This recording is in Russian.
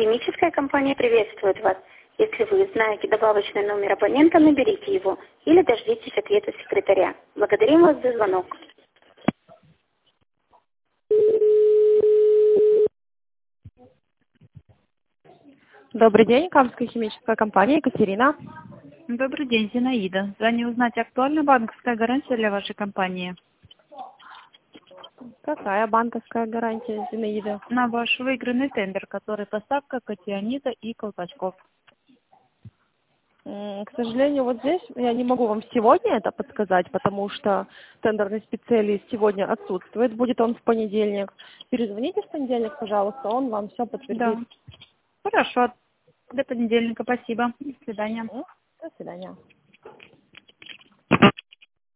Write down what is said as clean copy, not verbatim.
Химическая компания приветствует вас. Если вы знаете добавочный номер абонента, наберите его или дождитесь ответа секретаря. Благодарим вас за звонок. Добрый день, Камская химическая компания, Екатерина. Добрый день, Зинаида. Звоню узнать, актуальна банковская гарантия для вашей компании? Какая банковская гарантия, Зинаида? На ваш выигранный тендер, который поставка катионита и колпачков. К сожалению, вот здесь я не могу вам сегодня это подсказать, потому что тендерный специалист сегодня отсутствует, будет он в понедельник. Перезвоните в понедельник, пожалуйста, он вам все подтвердит. Да. Хорошо. До понедельника. Спасибо. До свидания. До свидания.